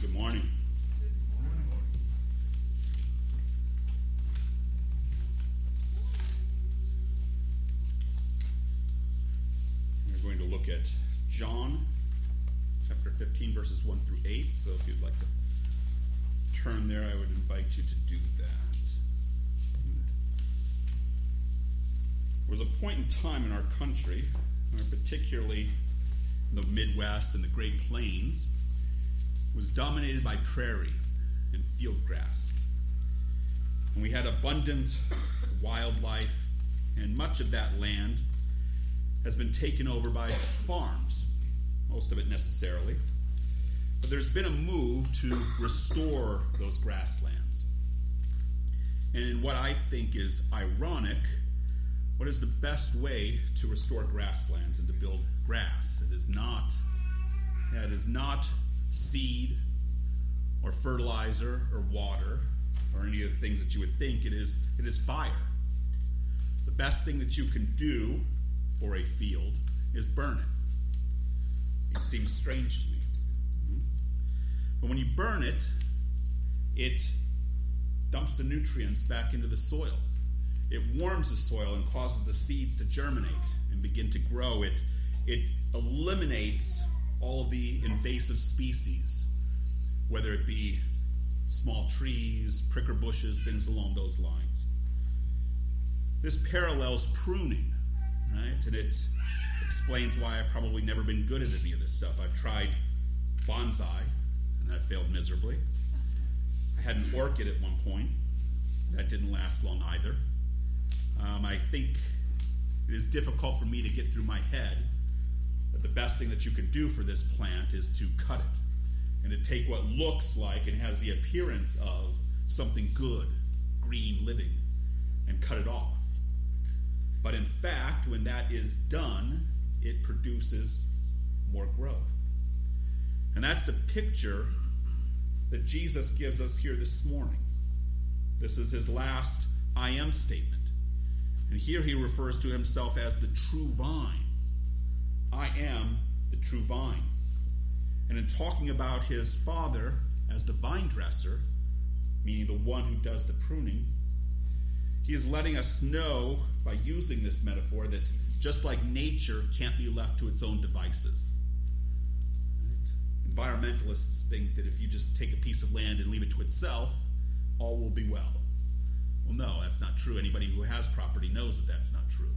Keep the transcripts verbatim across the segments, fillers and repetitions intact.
Good morning. We're going to look at John chapter fifteen, verses one through eight. So if you'd like to turn there, I would invite you to do that. There was a point in time in our country, particularly in the Midwest and the Great Plains, was dominated by prairie and field grass. And we had abundant wildlife, and much of that land has been taken over by farms, most of it necessarily. But there's been a move to restore those grasslands. And in what I think is ironic, what is the best way to restore grasslands and to build grass? It is not, yeah, it is not seed or fertilizer or water or any of the things that you would think. It is, it is fire. The best thing that you can do for a field is burn it. It seems strange to me. But when you burn it, it dumps the nutrients back into the soil. It warms the soil and causes the seeds to germinate and begin to grow. It, it eliminates all of the invasive species, whether it be small trees, pricker bushes, things along those lines. This parallels pruning, right? And it explains why I've probably never been good at any of this stuff. I've tried bonsai, and that failed miserably. I had an orchid at one point. That didn't last long either. Um, I think it is difficult for me to get through my head that the best thing that you can do for this plant is to cut it and to take what looks like and has the appearance of something good, green, living, and cut it off. But in fact, when that is done, it produces more growth. And that's the picture that Jesus gives us here this morning. This is his last I am statement. And here he refers to himself as the true vine. I am the true vine. And in talking about his Father as the vine dresser, meaning the one who does the pruning, he is letting us know by using this metaphor that just like nature can't be left to its own devices. Right? Environmentalists think that if you just take a piece of land and leave it to itself, all will be well. Well, no, that's not true. Anybody who has property knows that that's not true.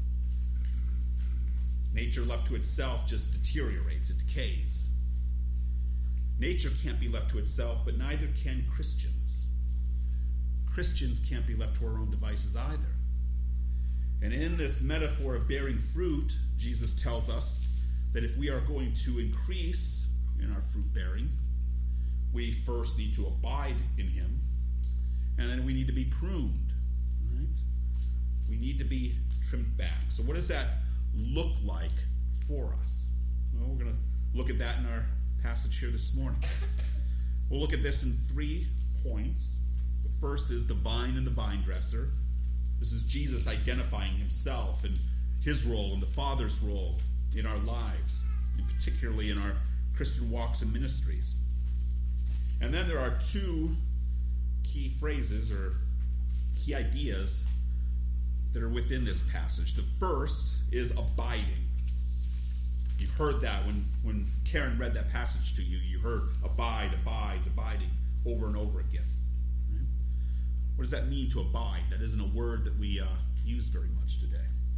Nature left to itself just deteriorates, it decays. Nature can't be left to itself, but neither can Christians. Christians can't be left to our own devices either. And in this metaphor of bearing fruit, Jesus tells us that if we are going to increase in our fruit bearing, we first need to abide in him, and then we need to be pruned. Right? We need to be trimmed back. So what does that look like for us? Well, we're going to look at that in our passage here this morning. We'll look at this in three points. The first is the vine and the vine dresser. This is Jesus identifying himself and his role and the Father's role in our lives, and particularly in our Christian walks and ministries. And then there are two key phrases or key ideas that are within this passage. The first is abiding. You've heard that when, when Karen read that passage to you. You heard abide, abides, abiding over and over again. Right? What does that mean to abide? That isn't a word that we uh, use very much today.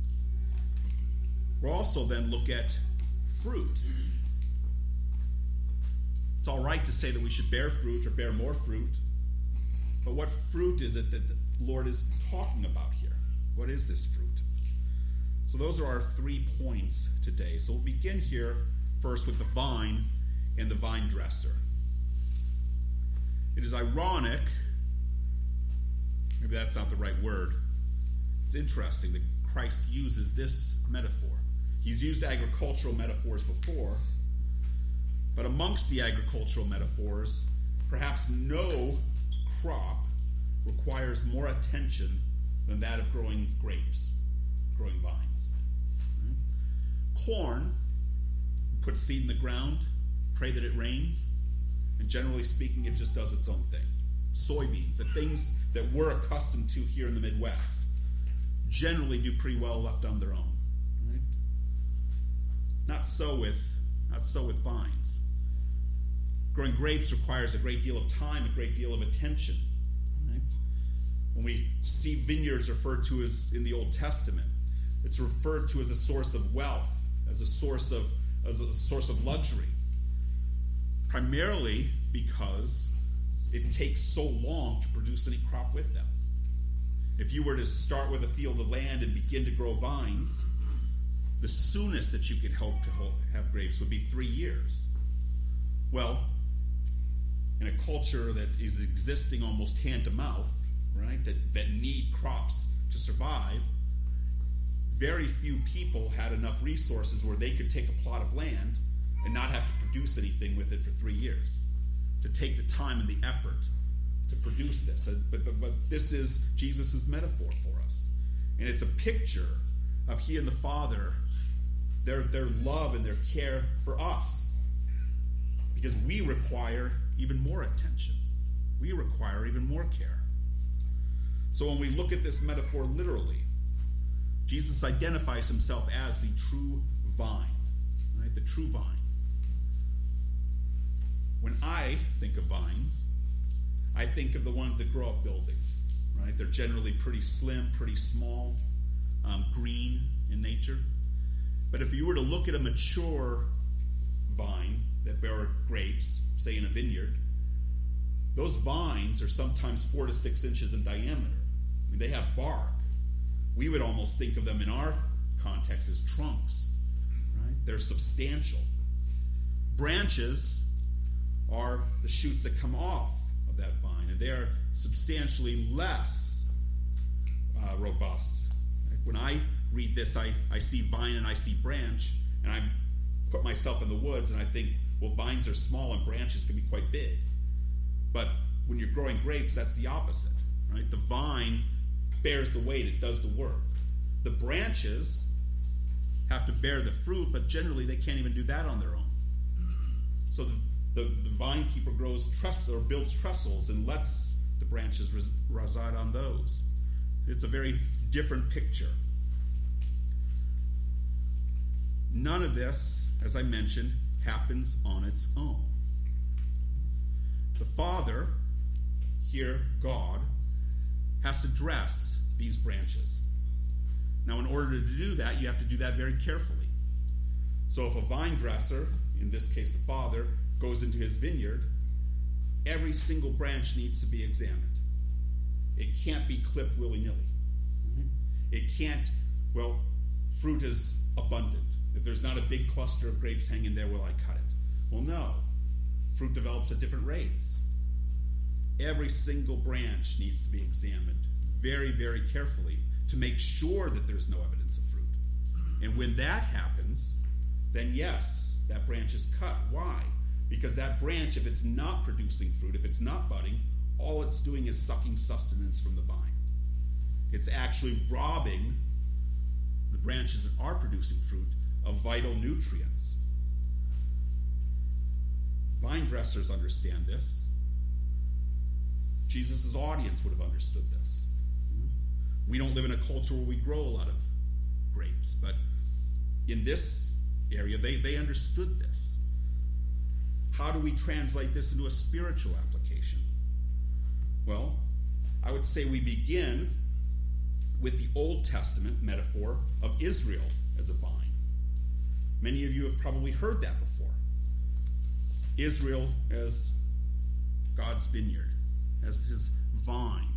We'll also then look at fruit. It's all right to say that we should bear fruit or bear more fruit. But what fruit is it that the Lord is talking about here? What is this fruit? So those are our three points today. So we'll begin here first with the vine and the vine dresser. It is ironic, maybe that's not the right word. It's interesting that Christ uses this metaphor. He's used agricultural metaphors before, but amongst the agricultural metaphors, perhaps no crop requires more attention than that of growing grapes, growing vines. Right? Corn, put seed in the ground, pray that it rains. And generally speaking, it just does its own thing. Soybeans, the things that we're accustomed to here in the Midwest, generally do pretty well left on their own. Right? Not so with, not so with vines. Growing grapes requires a great deal of time, a great deal of attention. Right? When we see vineyards referred to as in the Old Testament, it's referred to as a source of wealth, as a source of, as a source of luxury. Primarily because it takes so long to produce any crop with them. If you were to start with a field of land and begin to grow vines, the soonest that you could hope to have grapes would be three years. Well, in a culture that is existing almost hand to mouth, right, that, that need crops to survive, very few people had enough resources where they could take a plot of land and not have to produce anything with it for three years. To take the time and the effort to produce this. But, but, but this is Jesus' metaphor for us. And it's a picture of he and the Father, their, their love and their care for us. Because we require even more attention. We require even more care. So when we look at this metaphor literally, Jesus identifies himself as the true vine. Right? The true vine. When I think of vines, I think of the ones that grow up buildings, right? They're generally pretty slim, pretty small, um, green in nature. But if you were to look at a mature vine that bear grapes, say in a vineyard, those vines are sometimes four to six inches in diameter. I mean, they have bark. We would almost think of them in our context as trunks, right? They're substantial. Branches are the shoots that come off of that vine, and they are substantially less uh, robust. When I read this, I, I see vine and I see branch, and I put myself in the woods and I think, well, vines are small and branches can be quite big. But when you're growing grapes, that's the opposite, right? The vine bears the weight, it does the work. The branches have to bear the fruit, but generally they can't even do that on their own. So the The, the vine keeper grows truss or builds trestles and lets the branches res, reside on those. It's a very different picture. None of this, as I mentioned, happens on its own. The Father, here God, has to dress these branches. Now, in order to do that, you have to do that very carefully. So if a vine dresser, in this case the Father, goes into his vineyard, every single branch needs to be examined. It can't be clipped willy-nilly. Mm-hmm. It can't, well, fruit is abundant. If there's not a big cluster of grapes hanging there, will I cut it? Well, no. Fruit develops at different rates. Every single branch needs to be examined very, very carefully to make sure that there's no evidence of fruit. And when that happens, then yes, that branch is cut. Why? Because that branch, if it's not producing fruit, if it's not budding, all it's doing is sucking sustenance from the vine. It's actually robbing the branches that are producing fruit of vital nutrients. Vine dressers understand this. Jesus' audience would have understood this. We don't live in a culture where we grow a lot of grapes, but in this area, they, they understood this. How do we translate this into a spiritual application? Well, I would say we begin with the Old Testament metaphor of Israel as a vine. Many of you have probably heard that before. Israel as God's vineyard, as his vine.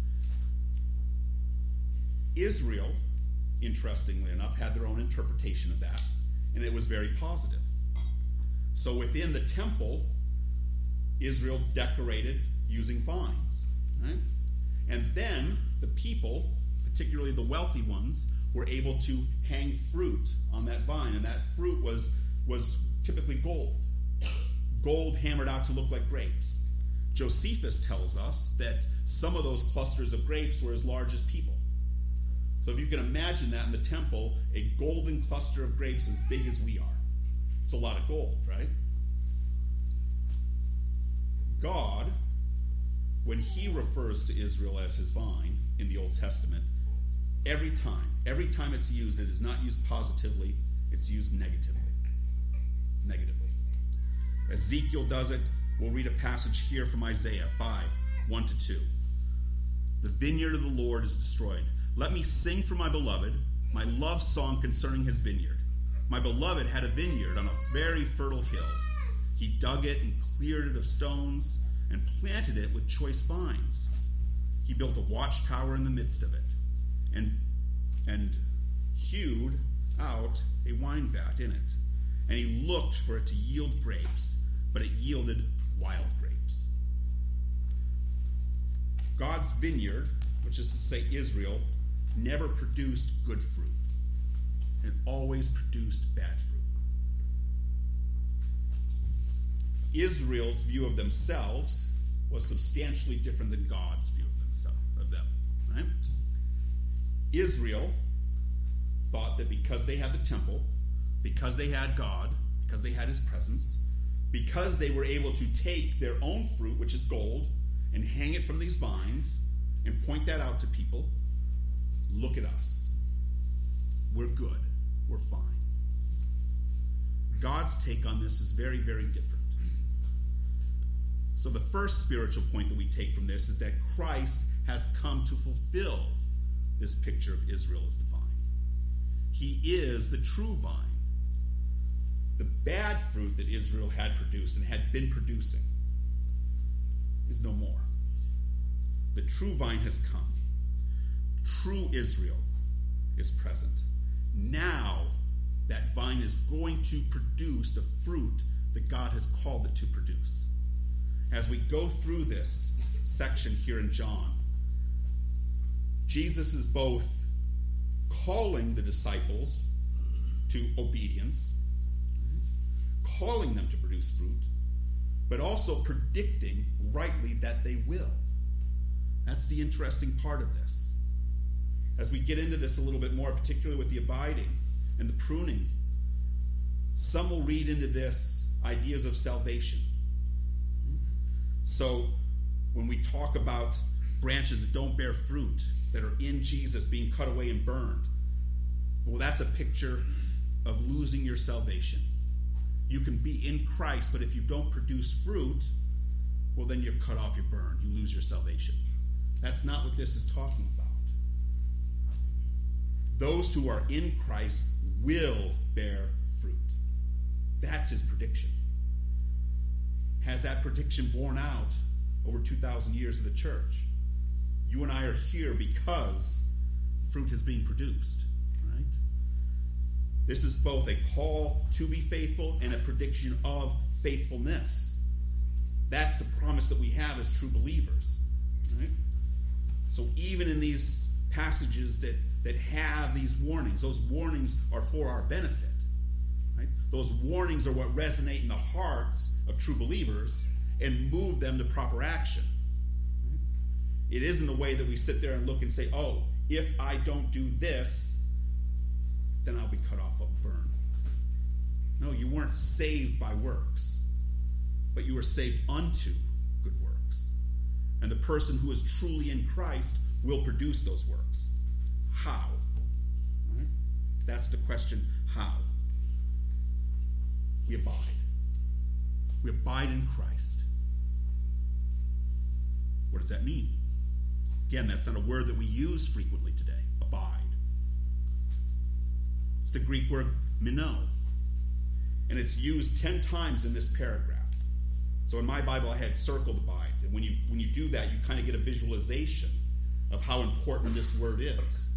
Israel, interestingly enough, had their own interpretation of that, and it was very positive. So within the temple, Israel decorated using vines. Right? And then the people, particularly the wealthy ones, were able to hang fruit on that vine. And that fruit was, was typically gold. Gold hammered out to look like grapes. Josephus tells us that some of those clusters of grapes were as large as people. So if you can imagine that in the temple, a golden cluster of grapes as big as we are. It's a lot of gold, right? God, when he refers to Israel as his vine in the Old Testament, every time, every time it's used, it is not used positively, it's used negatively. Negatively. Ezekiel does it. We'll read a passage here from Isaiah five, one to two. The vineyard of the Lord is destroyed. Let me sing for my beloved, my love song concerning his vineyard. My beloved had a vineyard on a very fertile hill. He dug it and cleared it of stones and planted it with choice vines. He built a watchtower in the midst of it and, and hewed out a wine vat in it. And he looked for it to yield grapes, but it yielded wild grapes. God's vineyard, which is to say Israel, never produced good fruit. It always produced bad fruit. Israel's view of themselves was substantially different than God's view of themselves, of them. Right? Israel thought that because they had the temple, because they had God, because they had his presence, because they were able to take their own fruit, which is gold, and hang it from these vines and point that out to people, look at us. We're good. We're fine. God's take on this is very, very different. So the first spiritual point that we take from this is that Christ has come to fulfill this picture of Israel as the vine. He is the true vine. The bad fruit that Israel had produced and had been producing is no more. The true vine has come. True Israel is present. Now that vine is going to produce the fruit that God has called it to produce. As we go through this section here in John, Jesus is both calling the disciples to obedience, calling them to produce fruit, but also predicting rightly that they will. That's the interesting part of this. As we get into this a little bit more, particularly with the abiding and the pruning, some will read into this ideas of salvation. So when we talk about branches that don't bear fruit, that are in Jesus being cut away and burned, well, that's a picture of losing your salvation. You can be in Christ, but if you don't produce fruit, well, then you're cut off, you're burned, you lose your salvation. That's not what this is talking about. Those who are in Christ will bear fruit. That's his prediction. Has that prediction borne out over two thousand years of the church? You and I are here because fruit is being produced, right? This is both a call to be faithful and a prediction of faithfulness. That's the promise that we have as true believers, right? So even in these passages that, that have these warnings, those warnings are for our benefit, right? Those warnings are what resonate in the hearts of true believers and move them to proper action. Right? It isn't the way that we sit there and look and say, oh, if I don't do this, then I'll be cut off, I'll burn. No, you weren't saved by works, but you were saved unto good works. And the person who is truly in Christ will produce those works. How? Right? That's the question, how? We abide. We abide in Christ. What does that mean? Again, that's not a word that we use frequently today. Abide. It's the Greek word meno. And it's used ten times in this paragraph. So in my Bible, I had circled abide. And when you when you do that, you kind of get a visualization of how important this word is.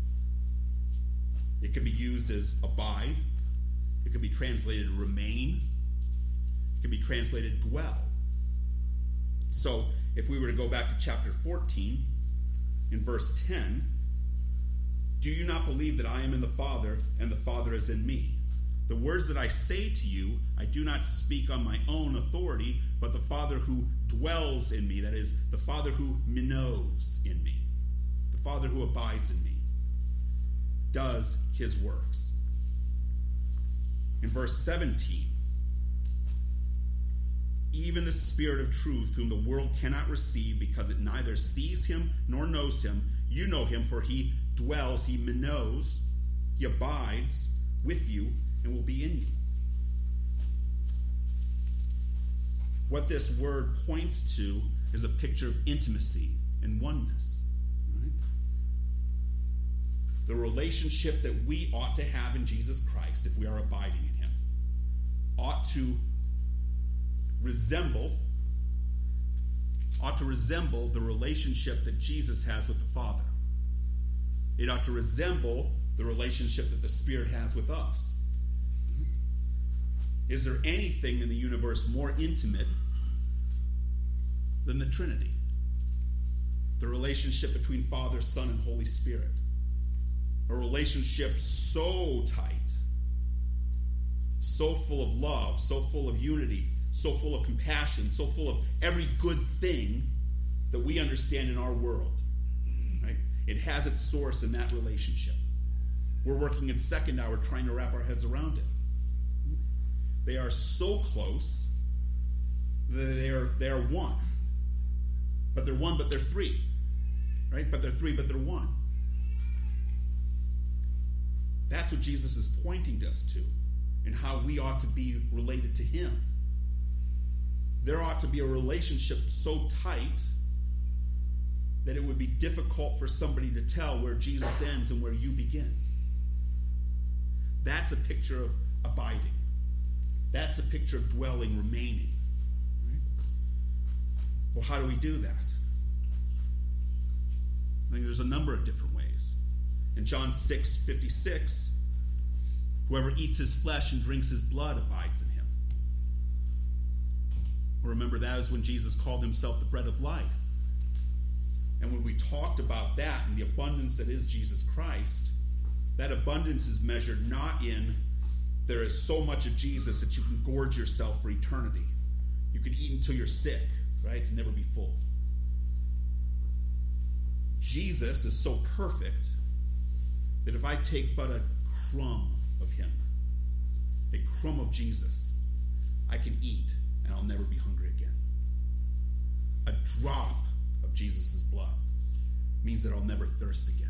It could be used as abide. It could be translated remain. It could be translated dwell. So if we were to go back to chapter fourteen, in verse ten, do you not believe that I am in the Father, and the Father is in me? The words that I say to you, I do not speak on my own authority, but the Father who dwells in me, that is, the Father who minnows in me, the Father who abides in me, does his works. In verse seventeen, even the Spirit of truth, whom the world cannot receive because it neither sees him nor knows him. You know him, for he dwells, he knows, he abides with you and will be in you. What this word points to is a picture of intimacy and oneness. Right? The relationship that we ought to have in Jesus Christ, if we are abiding in him, ought to resemble ought to resemble the relationship that Jesus has with the Father. It ought to resemble the relationship that the Spirit has with us. Is there anything in the universe more intimate than the Trinity? The relationship between Father, Son, and Holy Spirit. A relationship so tight, so full of love, so full of unity, so full of compassion, so full of every good thing that we understand in our world. Right? It has its source in that relationship. We're working in second hour trying to wrap our heads around it. They are so close that they are, they are one. But they're one, but they're three. Right? But they're three, but they're one. That's what Jesus is pointing us to, and how we ought to be related to him. There ought to be a relationship so tight that it would be difficult for somebody to tell where Jesus ends and where you begin. That's a picture of abiding. That's a picture of dwelling, remaining. Right? Well, how do we do that? I think there's a number of different ways. In John six fifty-six, whoever eats his flesh and drinks his blood abides in him. Remember, that is when Jesus called himself the bread of life. And when we talked about that and the abundance that is Jesus Christ, that abundance is measured not in there is so much of Jesus that you can gorge yourself for eternity. You can eat until you're sick, right? And never be full. Jesus is so perfect that if I take but a crumb of him, a crumb of Jesus, I can eat and I'll never be hungry again. A drop of Jesus' blood means that I'll never thirst again.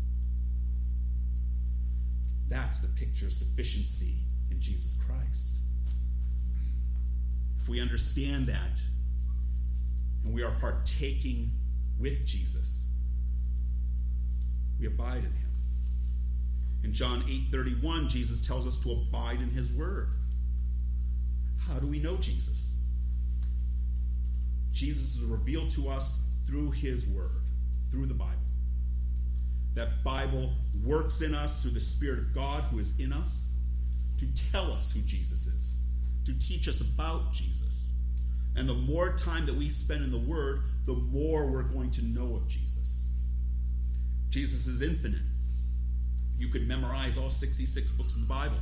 That's the picture of sufficiency in Jesus Christ. If we understand that, and we are partaking with Jesus, we abide in him. In John eight thirty-one, Jesus tells us to abide in his word. How do we know Jesus? Jesus is revealed to us through his word, through the Bible. That Bible works in us through the Spirit of God who is in us to tell us who Jesus is, to teach us about Jesus. And the more time that we spend in the Word, the more we're going to know of Jesus. Jesus is infinite. You could memorize all sixty-six books of the Bible,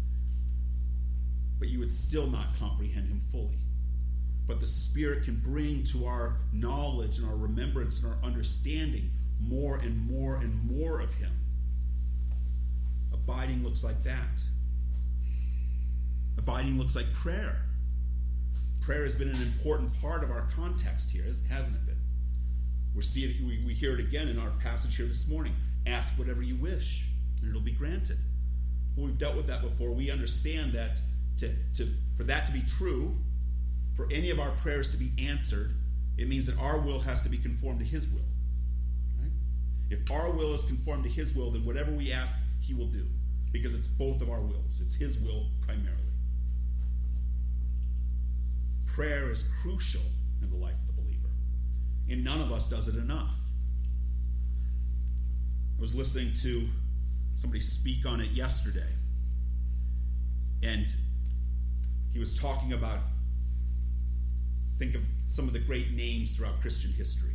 but you would still not comprehend him fully. But the Spirit can bring to our knowledge and our remembrance and our understanding more and more and more of him. Abiding looks like that. Abiding looks like prayer. Prayer has been an important part of our context here, hasn't it been? We see it, we, we hear it again in our passage here this morning. Ask whatever you wish, and it'll be granted. Well, we've dealt with that before. We understand that to, to, for that to be true, for any of our prayers to be answered, it means that our will has to be conformed to his will. Right? If our will is conformed to his will, then whatever we ask, he will do. Because it's both of our wills. It's his will primarily. Prayer is crucial in the life of the believer. And none of us does it enough. I was listening to somebody speak on it yesterday. And he was talking about, think of some of the great names throughout Christian history.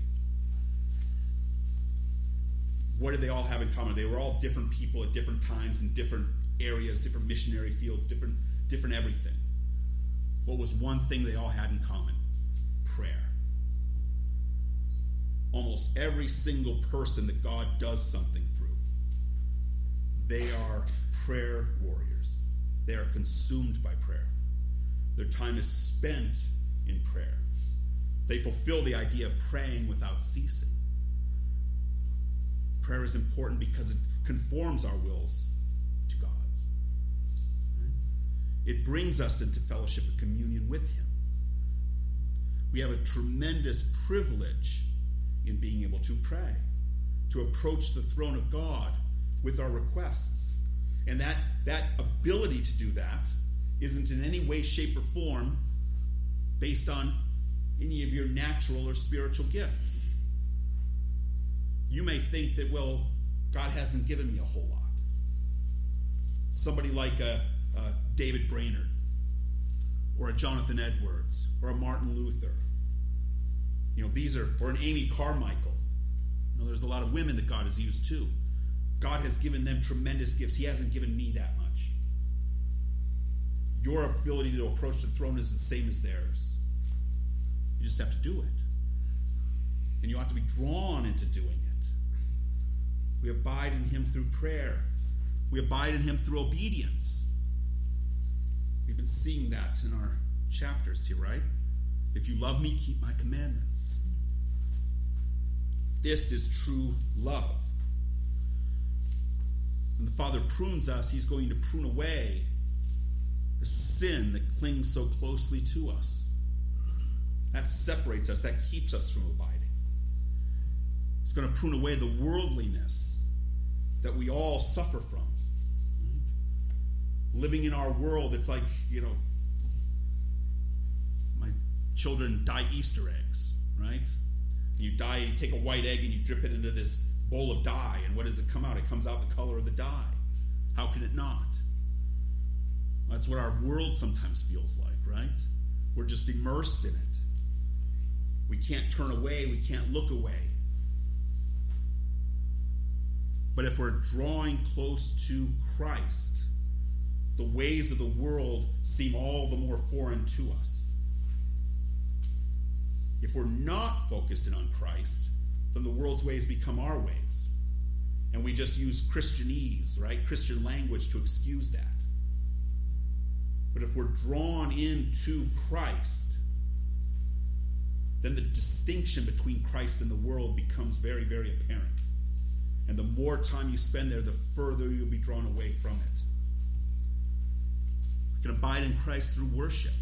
What did they all have in common? They were all different people at different times in different areas, different missionary fields, different, different everything. What was one thing they all had in common? Prayer. Almost every single person that God does something through, they are prayer warriors. They are consumed by prayer. Their time is spent in prayer. They fulfill the idea of praying without ceasing. Prayer is important because it conforms our wills to God's. It brings us into fellowship and communion with Him. We have a tremendous privilege in being able to pray, to approach the throne of God with our requests. And that, that ability to do that isn't in any way, shape, or form based on any of your natural or spiritual gifts. You may think that, well, God hasn't given me a whole lot. Somebody like a, a David Brainerd, or a Jonathan Edwards, or a Martin Luther. You know, these are, or an Amy Carmichael. You know, there's a lot of women that God has used too. God has given them tremendous gifts. He hasn't given me that much. Your ability to approach the throne is the same as theirs. You just have to do it. And you have to be drawn into doing it. We abide in Him through prayer. We abide in Him through obedience. We've been seeing that in our chapters here, right? If you love me, keep my commandments. This is true love. When the Father prunes us, He's going to prune away the sin that clings so closely to us. That separates us, that keeps us from abiding. It's going to prune away the worldliness that we all suffer from. Living in our world, it's like, you know, my children dye Easter eggs, right? You dye, you take a white egg and you drip it into this bowl of dye, and what does it come out? It comes out the color of the dye. How can it not? That's what our world sometimes feels like, right? We're just immersed in it. We can't turn away, we can't look away. But if we're drawing close to Christ, the ways of the world seem all the more foreign to us. If we're not focusing on Christ, then the world's ways become our ways. And we just use Christianese, right? Christian language to excuse that. But if we're drawn into Christ, then the distinction between Christ and the world becomes very, very apparent. And the more time you spend there, the further you'll be drawn away from it. We can abide in Christ through worship.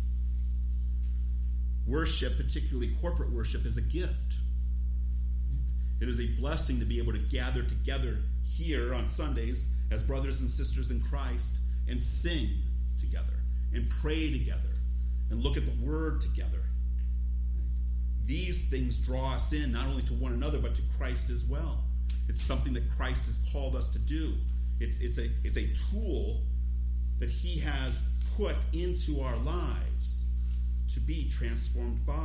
Worship, particularly corporate worship, is a gift. It is a blessing to be able to gather together here on Sundays as brothers and sisters in Christ and sing together and pray together and look at the Word together. These things draw us in not only to one another but to Christ as well. It's something that Christ has called us to do. It's, it's, a, it's a tool that He has put into our lives to be transformed by.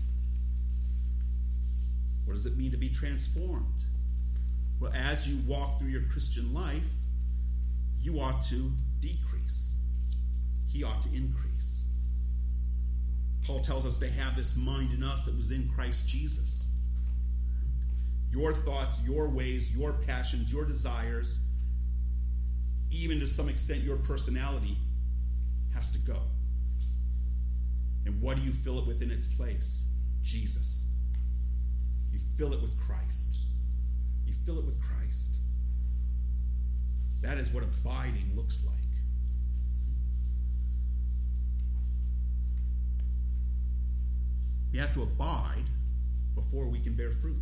What does it mean to be transformed? Well, as you walk through your Christian life, you ought to decrease. He ought to increase. Paul tells us to have this mind in us that was in Christ Jesus. Your thoughts, your ways, your passions, your desires, even to some extent your personality, has to go. And what do you fill it with in its place? Jesus. You fill it with Christ. You fill it with Christ. That is what abiding looks like. We have to abide before we can bear fruit.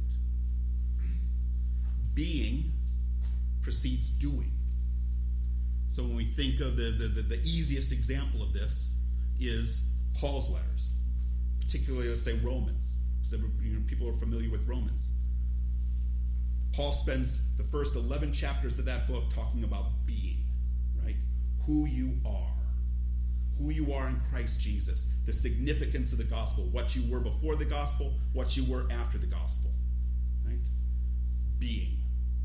Being precedes doing. So when we think of the, the, the, the easiest example of this is Paul's letters, particularly, let's say, Romans. So, you know, people are familiar with Romans. Paul spends the first eleven chapters of that book talking about being, right? Who you are. Who you are in Christ Jesus. The significance of the gospel. What you were before the gospel. What you were after the gospel. Right? Being.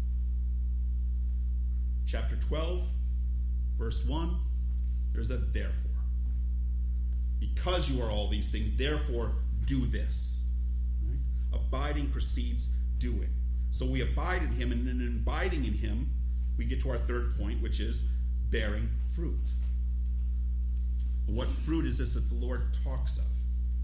Chapter twelve, verse one, there's a therefore. Because you are all these things, therefore do this. Right? Abiding precedes doing. So we abide in Him, and in abiding in Him, we get to our third point, which is bearing fruit. What fruit is this that the Lord talks of?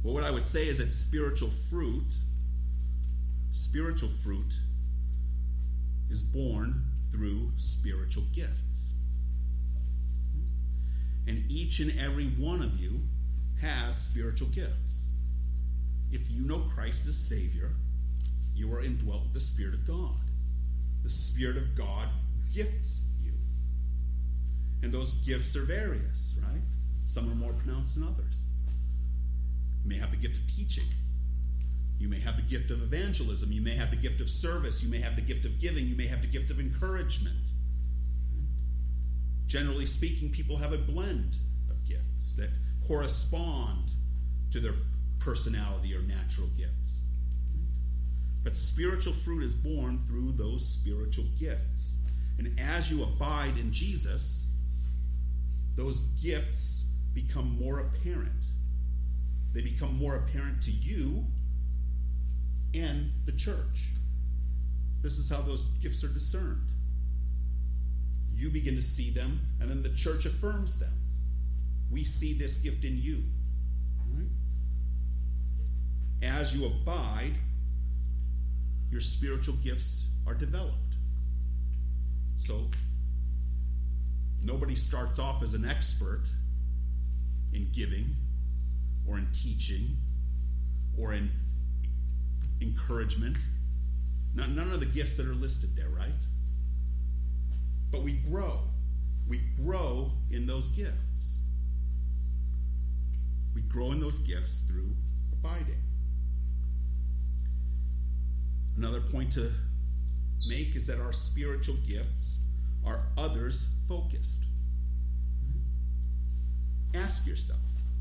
Well, what I would say is that spiritual fruit, spiritual fruit is born through spiritual gifts. And each and every one of you has spiritual gifts. If you know Christ as Savior, you are indwelt with the Spirit of God. The Spirit of God gifts you. And those gifts are various, right? Some are more pronounced than others. You may have the gift of teaching. You may have the gift of evangelism. You may have the gift of service. You may have the gift of giving. You may have the gift of encouragement. Generally speaking, people have a blend of gifts that correspond to their personality or natural gifts. But spiritual fruit is born through those spiritual gifts. And as you abide in Jesus, those gifts become more apparent. They become more apparent to you and the church. This is how those gifts are discerned. You begin to see them, and then the church affirms them. We see this gift in you. Right? As you abide, your spiritual gifts are developed. So, nobody starts off as an expert in giving or in teaching or in encouragement. Not, none of the gifts that are listed there, right? But we grow. We grow in those gifts. We grow in those gifts through abiding. Another point to make is that our spiritual gifts are others focused. Ask yourself,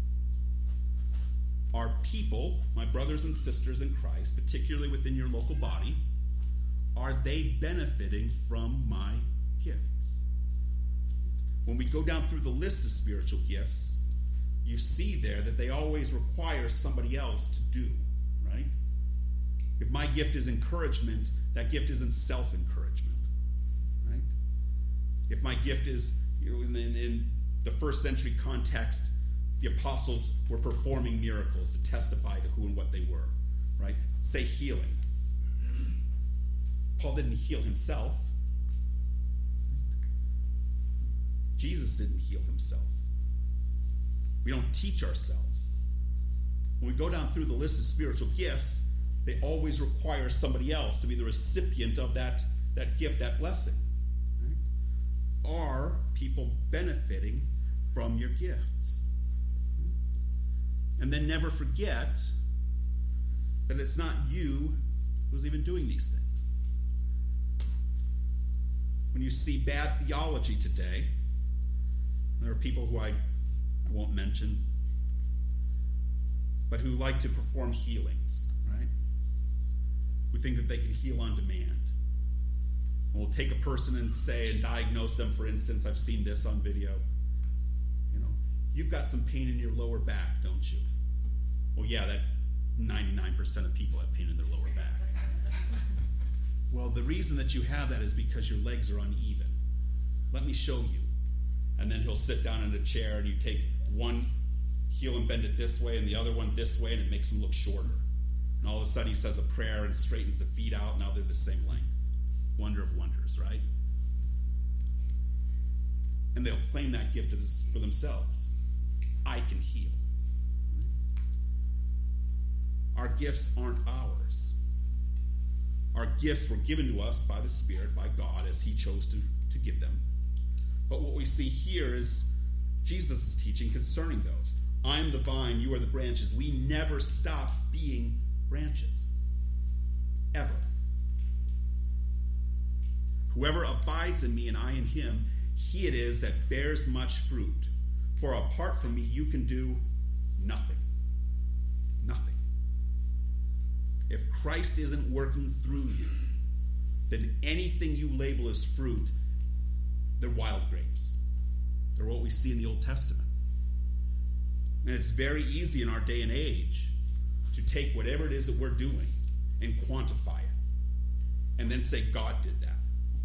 are people, my brothers and sisters in Christ, particularly within your local body, are they benefiting from my gifts? When we go down through the list of spiritual gifts, you see there that they always require somebody else to do, right? If my gift is encouragement, that gift isn't self-encouragement, right? If my gift is, you know, in, in the first century context, the apostles were performing miracles to testify to who and what they were, right? Say healing. Paul didn't heal himself. Jesus didn't heal himself. We don't teach ourselves. When we go down through the list of spiritual gifts, they always require somebody else to be the recipient of that, that gift, that blessing. Right? Are people benefiting from your gifts? And then never forget that it's not you who's even doing these things. When you see bad theology today, there are people who I, I won't mention, but who like to perform healings, right? Who think that they can heal on demand. And we'll take a person and say and diagnose them, for instance, I've seen this on video. You know, you've got some pain in your lower back, don't you? Well, yeah, that ninety-nine percent of people have pain in their lower back. Well, the reason that you have that is because your legs are uneven. Let me show you. And then he'll sit down in a chair and you take one heel and bend it this way and the other one this way, and it makes him look shorter. And all of a sudden he says a prayer and straightens the feet out. Now they're the same length. Wonder of wonders, right? And they'll claim that gift for themselves. I can heal. Our gifts aren't ours. Our gifts were given to us by the Spirit, by God, as he chose to, to give them. But what we see here is Jesus' teaching concerning those. I'm the vine, you are the branches. We never stop being branches. Ever. Whoever abides in me and I in him, he it is that bears much fruit. For apart from me, you can do nothing. Nothing. If Christ isn't working through you, then anything you label as fruit, they're wild grapes. They're what we see in the Old Testament. And it's very easy in our day and age to take whatever it is that we're doing and quantify it. And then say, God did that.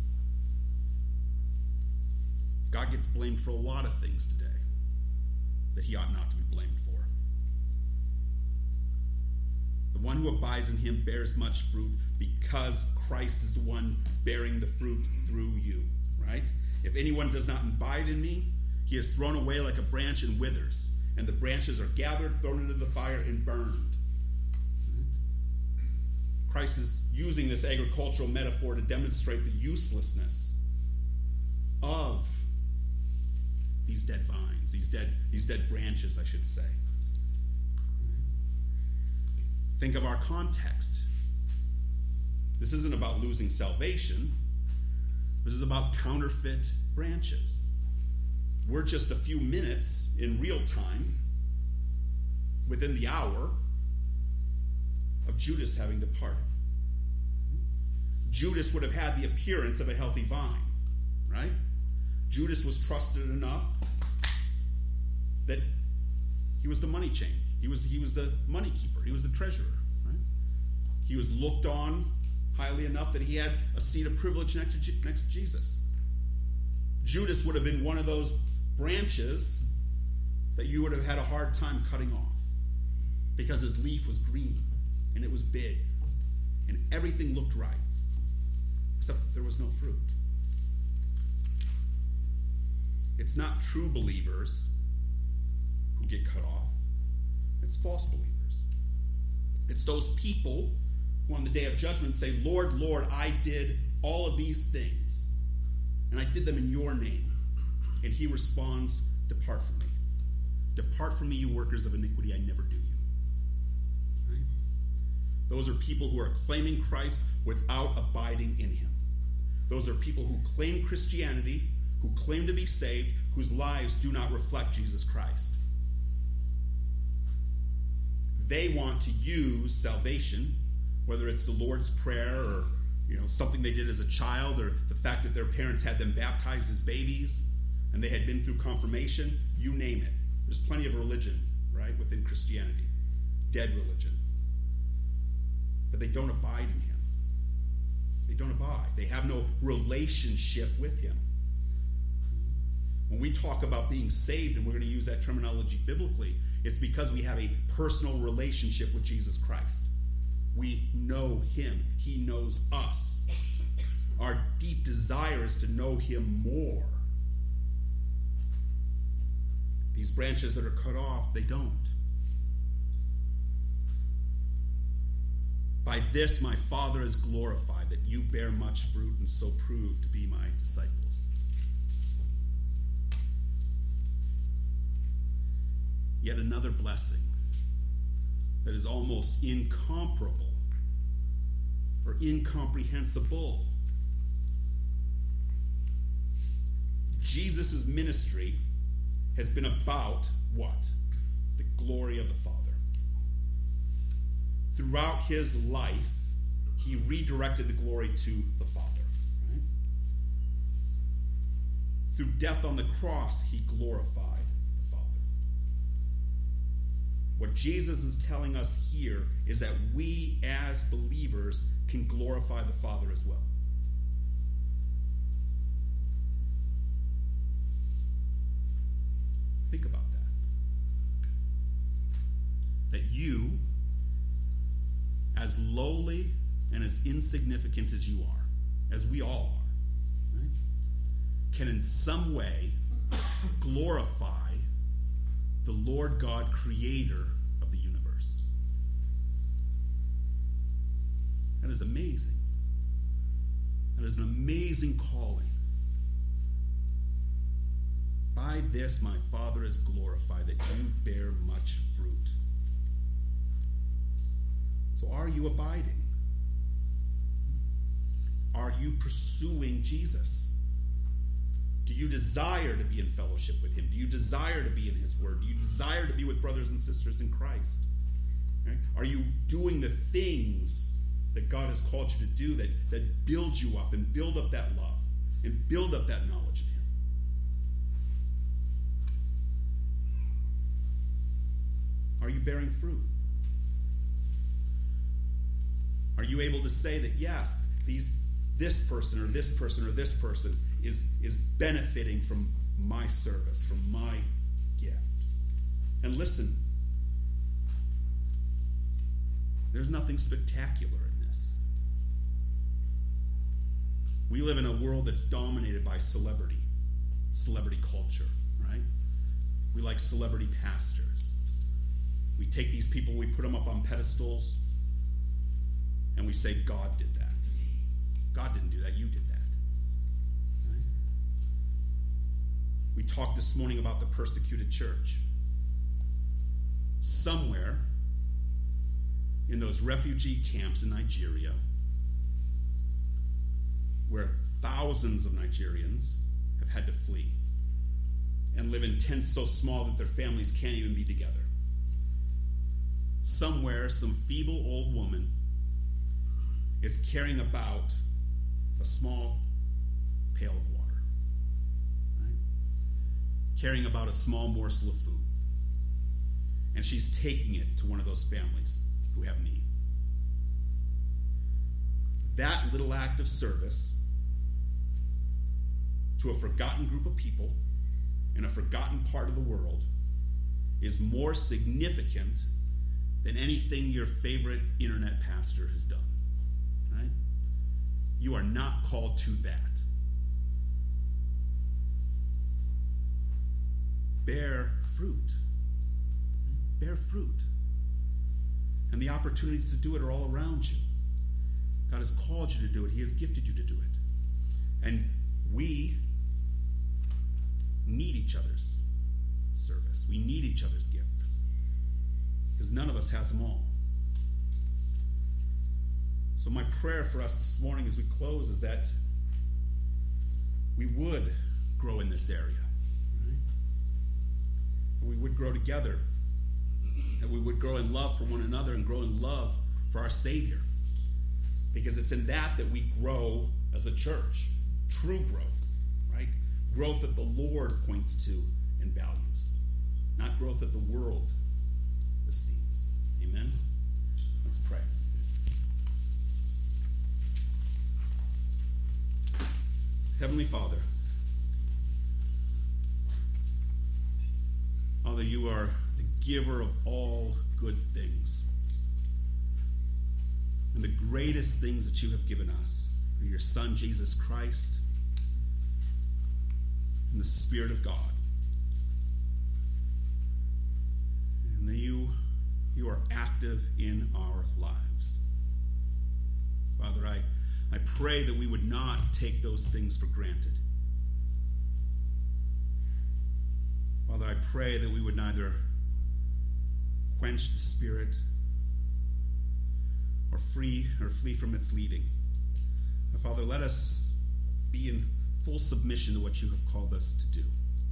God gets blamed for a lot of things today that he ought not to be blamed for. The one who abides in him bears much fruit because Christ is the one bearing the fruit through you, right? If anyone does not abide in me, he is thrown away like a branch and withers, and the branches are gathered, thrown into the fire, and burned. Christ is using this agricultural metaphor to demonstrate the uselessness of these dead vines, these dead, these dead branches, I should say. Think of our context. This isn't about losing salvation. This is about counterfeit branches. We're just a few minutes in real time, within the hour, of Judas having departed. Judas would have had the appearance of a healthy vine, right? Judas was trusted enough that he was the money changer. He was, he was the money keeper. He was the treasurer, right? He was looked on highly enough that he had a seat of privilege next to, next to Jesus. Judas would have been one of those branches that you would have had a hard time cutting off because his leaf was green and it was big and everything looked right, except that there was no fruit. It's not true believers who get cut off. It's false believers. It's those people who on the day of judgment say, Lord, Lord, I did all of these things, and I did them in your name. And he responds, depart from me. Depart from me, you workers of iniquity, I never knew you. Right? Those are people who are claiming Christ without abiding in him. Those are people who claim Christianity, who claim to be saved, whose lives do not reflect Jesus Christ. They want to use salvation, whether it's the Lord's Prayer or you know something they did as a child, or the fact that their parents had them baptized as babies and they had been through confirmation, you name it. There's plenty of religion, right, within Christianity. Dead religion. But they don't abide in him. They don't abide. They have no relationship with him. When we talk about being saved, and we're going to use that terminology biblically, it's because we have a personal relationship with Jesus Christ. We know him. He knows us. Our deep desire is to know him more. These branches that are cut off, they don't. By this my Father is glorified, that you bear much fruit and so prove to be my disciples. Yet another blessing that is almost incomparable or incomprehensible. Jesus' ministry has been about what? The glory of the Father. Throughout his life, he redirected the glory to the Father. Right? Through death on the cross, he glorified the Father. What Jesus is telling us here is that we as believers can glorify the Father as well. Think about that. That you, as lowly and as insignificant as you are, as we all are, right, can in some way glorify the Lord God, creator of the universe. That is amazing. That is an amazing calling. By this my Father is glorified, that you bear much fruit. So are you abiding? Are you pursuing Jesus? Do you desire to be in fellowship with him? Do you desire to be in his word? Do you desire to be with brothers and sisters in Christ? Right? Are you doing the things that God has called you to do that, that build you up and build up that love and build up that knowledge of him? Are you bearing fruit? Are you able to say that, yes, these, this person or this person or this person is, is benefiting from my service, from my gift? And listen, There's nothing spectacular in this. We live in a world that's dominated by celebrity, celebrity culture, right? We like celebrity pastors. We take these people, we put them up on pedestals, and we say, God did that. God didn't do that, you did that. Right? We talked this morning about the persecuted church. Somewhere in those refugee camps in Nigeria, where thousands of Nigerians have had to flee and live in tents so small that their families can't even be together. Somewhere, some feeble old woman is carrying about a small pail of water, right? Carrying about a small morsel of food. And she's taking it to one of those families who have need. That little act of service to a forgotten group of people in a forgotten part of the world is more significant than anything your favorite internet pastor has done. Right? You are not called to that. Bear fruit. Bear fruit. And the opportunities to do it are all around you. God has called you to do it. He has gifted you to do it. And we need each other's service. We need each other's gifts. Because none of us has them all. So my prayer for us this morning as we close is that we would grow in this area. Right? And we would grow together. And we would grow in love for one another and grow in love for our Savior. Because it's in that that we grow as a church. True growth, right? Growth that the Lord points to and values. Not growth that the world esteems. Amen? Let's pray. Heavenly Father, Father, you are the giver of all good things. And the greatest things that you have given us are your Son, Jesus Christ, and the Spirit of God. And that you, you are active in our lives. Father, I, I pray that we would not take those things for granted. Father, I pray that we would neither quench the Spirit or free or flee from its leading. But Father, let us be in full submission to what you have called us to do.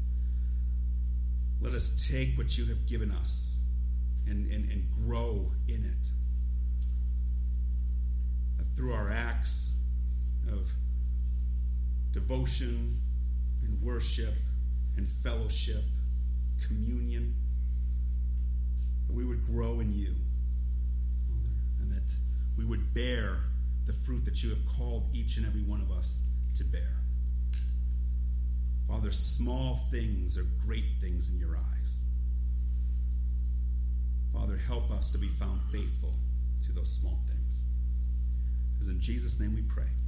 Let us take what you have given us and, and, and grow in it. That through our acts of devotion and worship and fellowship, communion, that we would grow in you. And that we would bear the fruit that you have called each and every one of us to bear. Father, small things are great things in your eyes. Father, help us to be found faithful to those small things. Because in Jesus' name we pray.